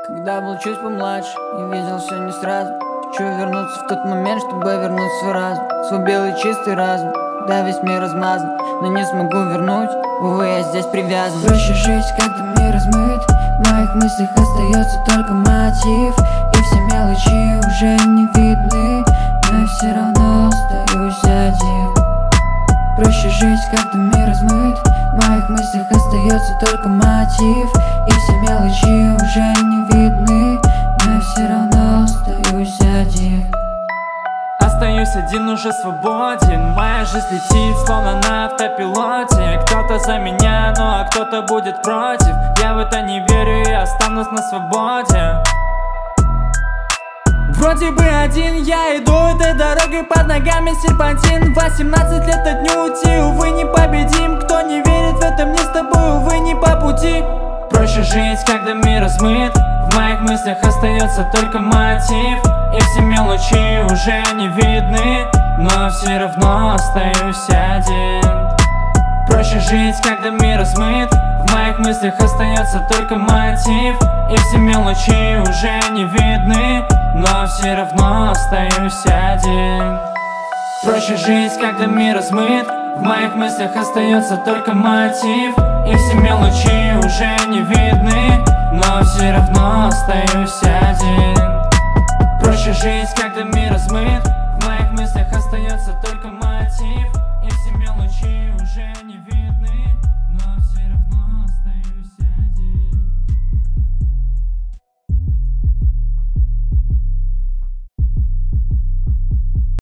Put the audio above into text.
Когда был чуть помладше, я видел все не сразу. Хочу вернуться в тот момент, чтобы вернуть свой разум, свой белый чистый разум, когда весь мир размазан, но не смогу вернуть, увы, я здесь привязан. Проще жить, когда мир размыт, в моих мыслях остается только мотив, и все мелочи уже не видны, но я все равно остаюсь один. Проще жить, когда мир размыт, в моих мыслях остается только мотив, и все мелочи уже не видны, но я все равно остаюсь один. Остаюсь один, уже свободен. Моя жизнь летит, словно на автопилоте. Кто-то за меня, ну а кто-то будет против. Я в это не верю и останусь на свободе. Вроде бы один я иду этой дорогой, под ногами серпантин. 18 лет от дню уйти, увы, не победим. Кто не верит в это, мне с тобой, увы, не по пути. Проще жить, когда мир размыт, в моих мыслях остается только мотив, и все мелочи уже не видны, но все равно остаюсь один. Проще жить, когда мир размыт, в моих мыслях остается только мотив, и все мелочи уже не видны, но все равно остаюсь один. Проще жить, когда мир размыт, в моих мыслях остается только мотив, и все мелочи уже не видны, но все равно остаюсь один. Проще жить, когда мир размыт, в моих мыслях остается только мотив, и все мелочи уже не видны, но все равно